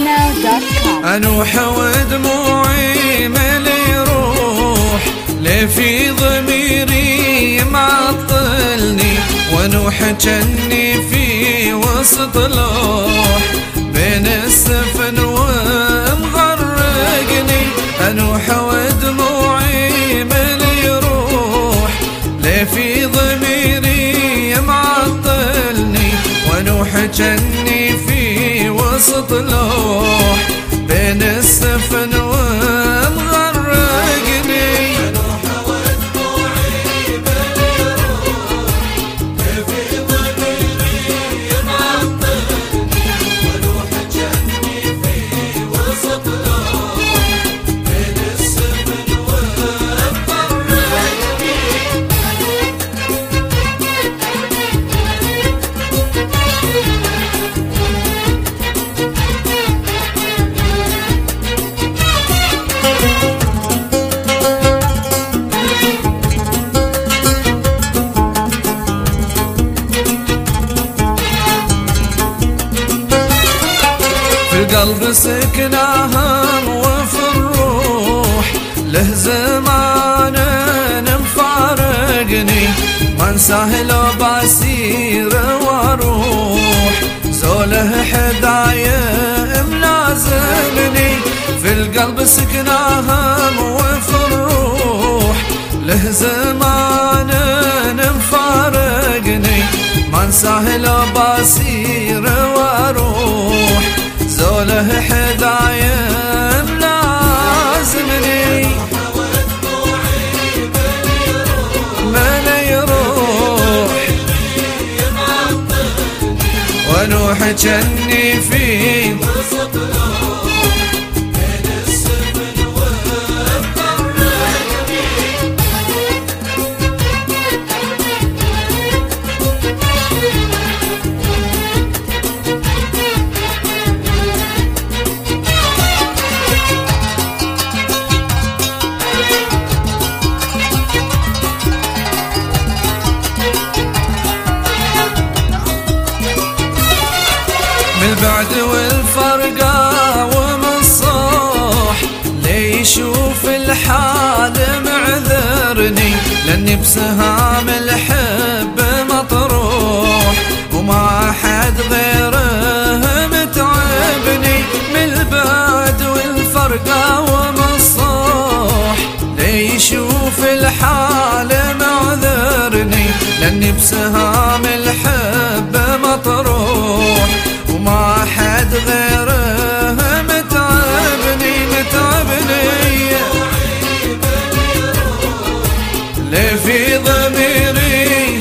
gmail.com. أنوح ودموعي ملي روح ليه في ضميري معطلني، وانوح جني في وسط لوح بين السفن ومغرقني. أنوح ودموعي ملي روح ليه في ضميري معطلني، وانوح جني في وسط لوح بين السفن ومغرقني. أنوح ودموعي ملي روح ليه في ضميري معطلني، وانوح جني في وسط لوح بين السفن ومغرقني. في القلب سكناها وفي الروح له زمان مفارقني، ما انساه لو بسير واروح زوله حدايا ملازمني. في القلب سكناها وفي الروح له زمان مفارقني، ما انساه لو بسير واروح زوله حدايا ملازمني. ملي روح وانوح جني في وسط لوح بين السفن ومغرقني. من بعد والفرقة ومن صاح لي يشوف الحال معذرني، لاني بسهام الحب مطروح وما حد غيره متعبني. من البعد والفرقة ومن صاح لي يشوف الحال معذرني، لاني بسهام الحب مطروح وما حد غيره متعبني. ليه في ضميري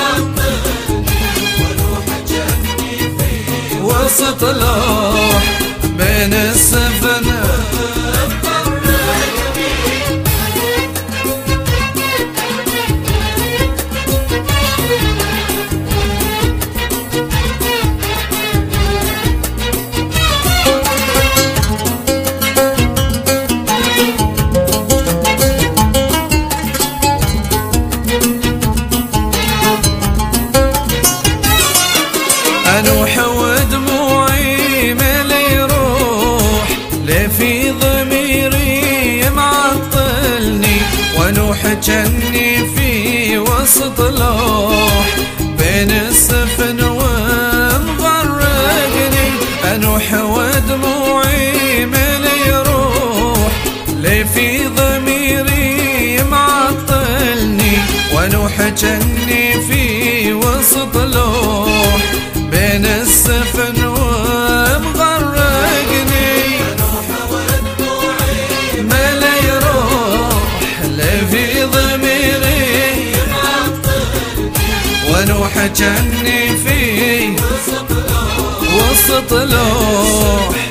وانوح جني في وسط لوح بين السفن أنوح ودموعي ملي روح ليه في ضميري معطلني، وانوح جني في وسط لوح بين السفن ومغرقني. أنوح ودموعي ملي روح ليه في ضميري معطلني، وانوح جني في وسط لوح بين السفن ومغرقني. أنوح ودموعي ملي روح ليه في ضميري معطلني، وانوح جني في وسط لوح وسط لوح